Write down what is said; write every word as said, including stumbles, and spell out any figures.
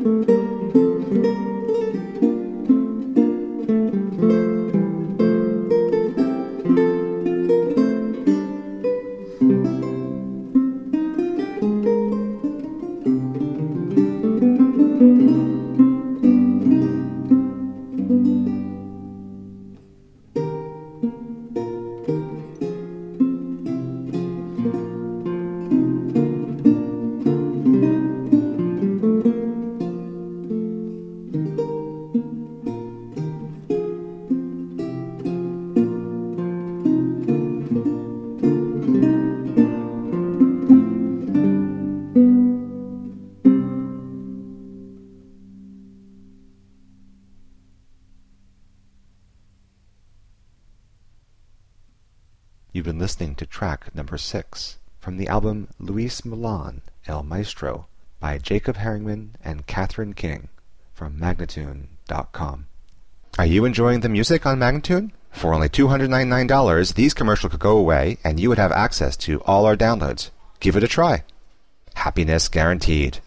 You've been listening to track number six from the album Luis Milan, El Maestro by Jacob Herringman and Catherine King from Magnatune dot com. Are you enjoying the music on Magnatune? For only two hundred ninety-nine dollars, these commercials could go away and you would have access to all our downloads. Give it a try. Happiness guaranteed.